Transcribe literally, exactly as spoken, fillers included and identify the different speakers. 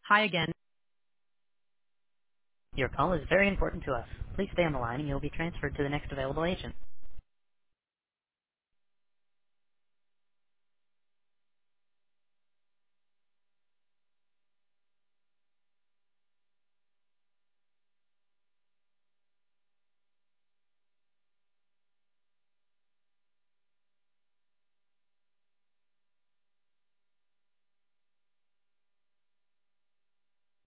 Speaker 1: Hi again.
Speaker 2: Your call is very important to us. Please stay on the line and you'll be transferred to the next available agent.